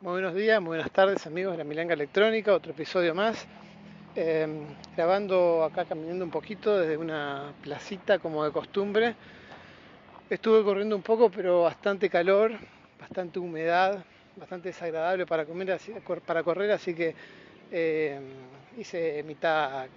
Muy buenos días, muy buenas tardes amigos de la Milanga Electrónica, otro episodio más. Eh, Grabando acá, caminando un poquito desde una placita como de costumbre. Estuve corriendo un poco, pero bastante calor, bastante humedad, bastante desagradable para correr, así que eh, hice mitad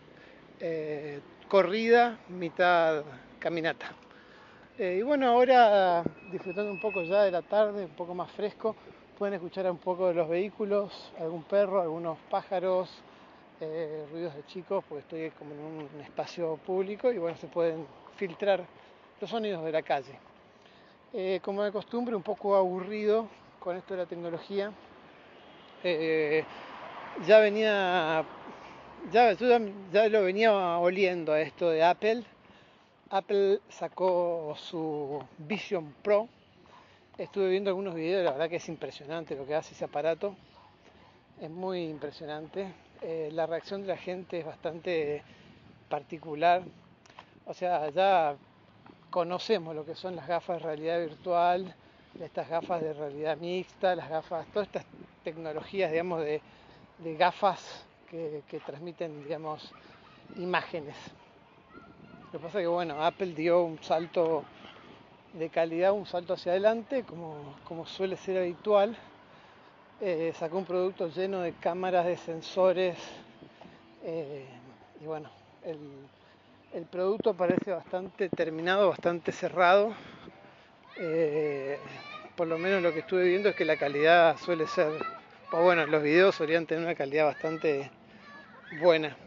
corrida, mitad caminata. Y bueno, ahora disfrutando un poco ya de la tarde, un poco más fresco, pueden escuchar un poco de los vehículos, algún perro, algunos pájaros, ruidos de chicos, porque estoy como en un espacio público y bueno, se pueden filtrar los sonidos de la calle. Como de costumbre, un poco aburrido con esto de la tecnología. Eh, ya venía, ya lo venía oliendo a esto de Apple. Apple sacó su Vision Pro. Estuve viendo algunos videos, la verdad que es impresionante lo que hace ese aparato. Es muy impresionante. La reacción de la gente es bastante particular. O sea, ya conocemos lo que son las gafas de realidad virtual, estas gafas de realidad mixta, las gafas, todas estas tecnologías, digamos, de gafas que transmiten, digamos, imágenes. Lo que pasa es que, bueno, Apple dio un salto de calidad, un salto hacia adelante, como suele ser habitual. Sacó un producto lleno de cámaras, de sensores, eh, y bueno, el, el producto parece bastante terminado, bastante cerrado. Eh, por lo menos lo que estuve viendo es que la calidad suele ser, o bueno, los videos solían tener una calidad bastante buena.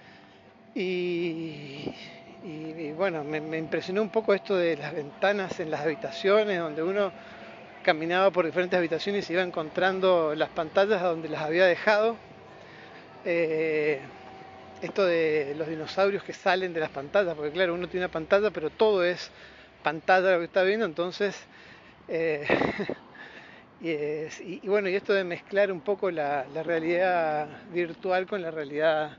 Y, y bueno, me impresionó un poco esto de las ventanas en las habitaciones, donde uno caminaba por diferentes habitaciones y se iba encontrando las pantallas donde las había dejado. Eh, Esto de los dinosaurios que salen de las pantallas, porque claro, uno tiene una pantalla, pero todo es pantalla lo que está viendo, entonces eh, y bueno, y esto de mezclar un poco la realidad virtual con la realidad,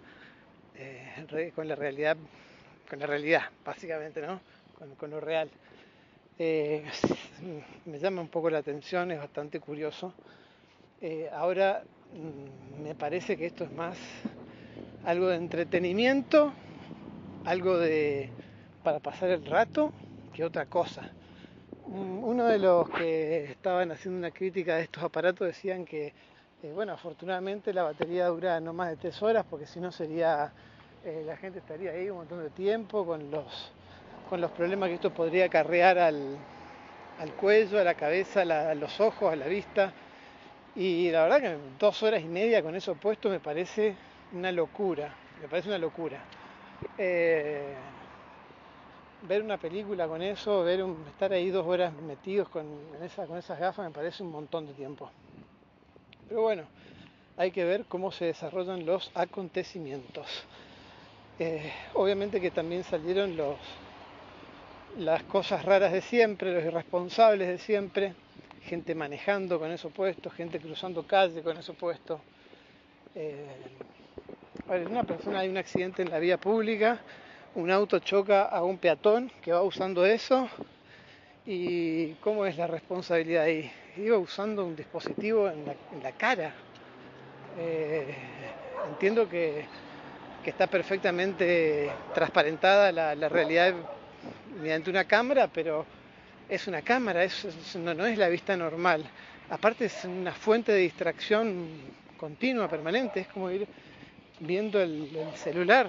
con la realidad, básicamente, ¿no? Con lo real. Eh, Me llama un poco la atención, es bastante curioso. Ahora me parece que esto es más algo de entretenimiento, algo de para pasar el rato, que otra cosa. Uno de los que estaban haciendo una crítica de estos aparatos decían que, bueno, afortunadamente la batería dura no más de 3 horas, porque si no sería, la gente estaría ahí un montón de tiempo con los problemas que esto podría acarrear al cuello, a la cabeza, a los ojos, a la vista. Y la verdad que 2 horas y media con eso puesto me parece una locura, me parece una locura. Eh, Ver una película con eso, estar ahí 2 horas metidos con esas gafas me parece un montón de tiempo. Pero bueno, hay que ver cómo se desarrollan los acontecimientos. Obviamente que también salieron las cosas raras de siempre, los irresponsables de siempre, gente manejando con eso puesto, gente cruzando calle con eso puesto. Eh, una persona, hay un accidente en la vía pública, un auto choca a un peatón que va usando eso. ¿Y cómo es la responsabilidad ahí? Iba usando un dispositivo en la cara. Eh, Entiendo que está perfectamente transparentada la realidad mediante una cámara, pero es una cámara, no es la vista normal. Aparte es una fuente de distracción continua, permanente, es como ir viendo el celular.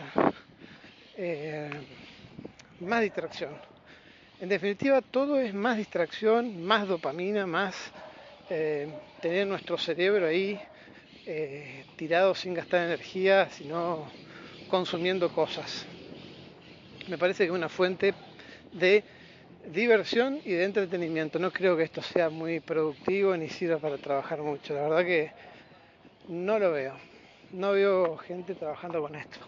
Eh, Más distracción. En definitiva, todo es más distracción, más dopamina, más tener nuestro cerebro ahí tirado sin gastar energía, sino consumiendo cosas. Me parece que es una fuente de diversión y de entretenimiento. No creo que esto sea muy productivo ni sirva para trabajar mucho. La verdad que no lo veo. No veo gente trabajando con esto.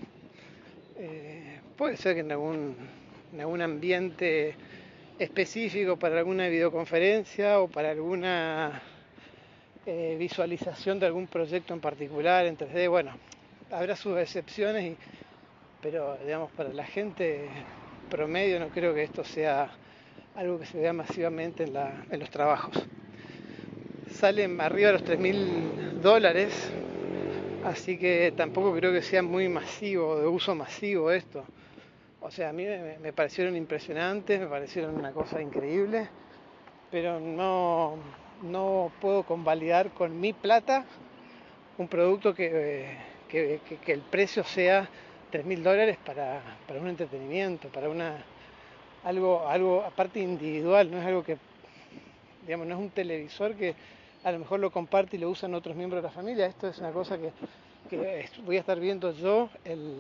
Puede ser que en algún ambiente específico para alguna videoconferencia o para alguna visualización de algún proyecto en particular en 3D. Bueno, habrá sus excepciones, pero digamos para la gente promedio no creo que esto sea algo que se vea masivamente en los trabajos. salen arriba de los $3.000, así que tampoco creo que sea muy masivo, de uso masivo esto. O sea, a mí me parecieron impresionantes, me parecieron una cosa increíble, pero no puedo convalidar con mi plata un producto que el precio sea $3.000 para un entretenimiento, para algo aparte individual, no es algo que, digamos, no es un televisor que a lo mejor lo comparte y lo usan otros miembros de la familia. Esto es una cosa que voy a estar viendo yo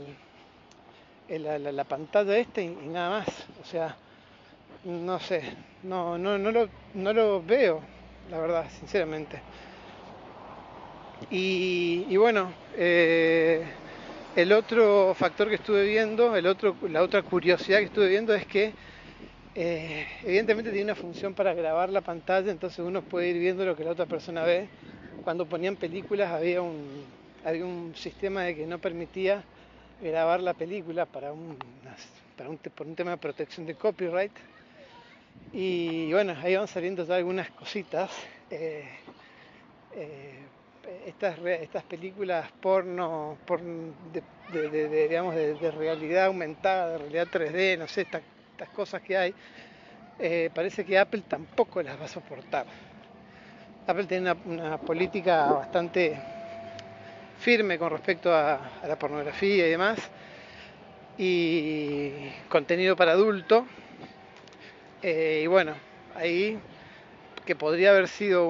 la pantalla esta y nada más. O sea, no sé, no lo veo, la verdad, sinceramente. Y bueno, el otro factor que estuve viendo, la otra curiosidad que estuve viendo es que evidentemente tiene una función para grabar la pantalla, entonces uno puede ir viendo lo que la otra persona ve. Cuando ponían películas había un sistema de que no permitía grabar la película por un tema de protección de copyright. Y bueno, ahí van saliendo ya algunas cositas. Estas películas porno digamos, de realidad aumentada, de realidad 3D, no sé, estas cosas que hay, parece que Apple tampoco las va a soportar. Apple tiene una política bastante firme con respecto a la pornografía y demás, y contenido para adulto, y bueno, ahí que podría haber sido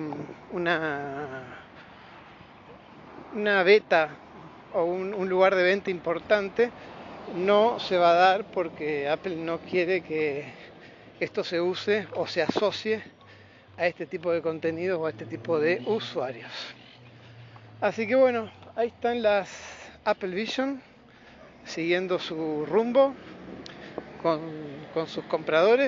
una beta o un lugar de venta importante, no se va a dar porque Apple no quiere que esto se use o se asocie a este tipo de contenidos o a este tipo de usuarios. Así que bueno, ahí están las Apple Vision siguiendo su rumbo con sus compradores.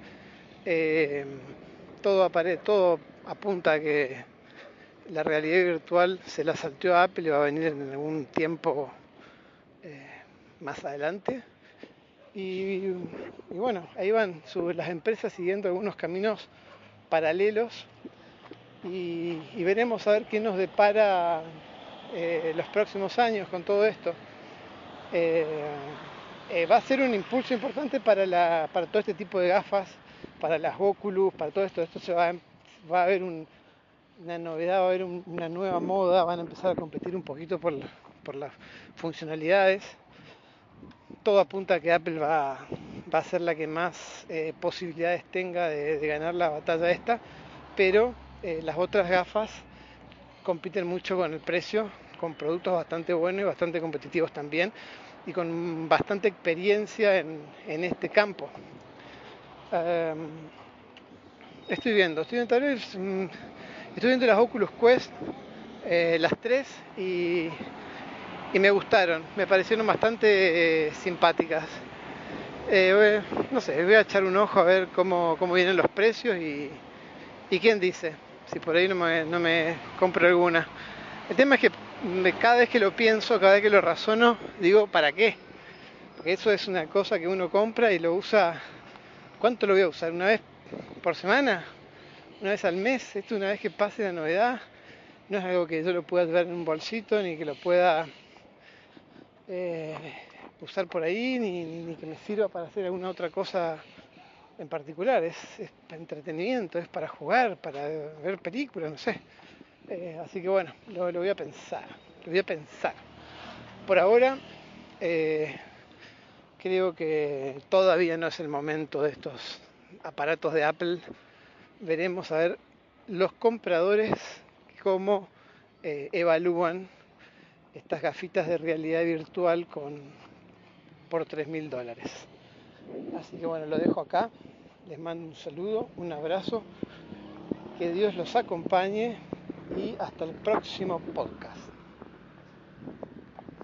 Todo apunta a que la realidad virtual se la salteó a Apple y va a venir en algún tiempo más adelante. Y bueno, ahí van las empresas siguiendo algunos caminos paralelos y veremos a ver qué nos depara los próximos años con todo esto. Va a ser un impulso importante para todo este tipo de gafas, para las Oculus, para todo esto. Va a haber una novedad, va a haber una nueva moda, van a empezar a competir un poquito por las funcionalidades. Todo apunta a que Apple va a ser la que más posibilidades tenga de ganar la batalla esta, pero las otras gafas compiten mucho con el precio, con productos bastante buenos y bastante competitivos también, y con bastante experiencia en este campo. Estoy viendo las Oculus Quest, las tres, y me gustaron, me parecieron bastante simpáticas. No sé, voy a echar un ojo a ver cómo vienen los precios y quién dice, si por ahí no me compro alguna. El tema es que cada vez que lo pienso, cada vez que lo razono, digo, ¿para qué? Porque eso es una cosa que uno compra y lo usa. ¿Cuánto lo voy a usar? ¿Una vez por semana? ¿Una vez al mes? Esto una vez que pase la novedad. No es algo que yo lo pueda ver en un bolsito, ni que lo pueda usar por ahí, ni que me sirva para hacer alguna otra cosa en particular. Es para entretenimiento, es para jugar, para ver películas, no sé. Así que bueno, lo voy a pensar. Por ahora, creo que todavía no es el momento de estos aparatos de Apple. Veremos a ver los compradores cómo evalúan estas gafitas de realidad virtual por $3.000. Así que bueno, lo dejo acá. Les mando un saludo, un abrazo. Que Dios los acompañe y hasta el próximo podcast.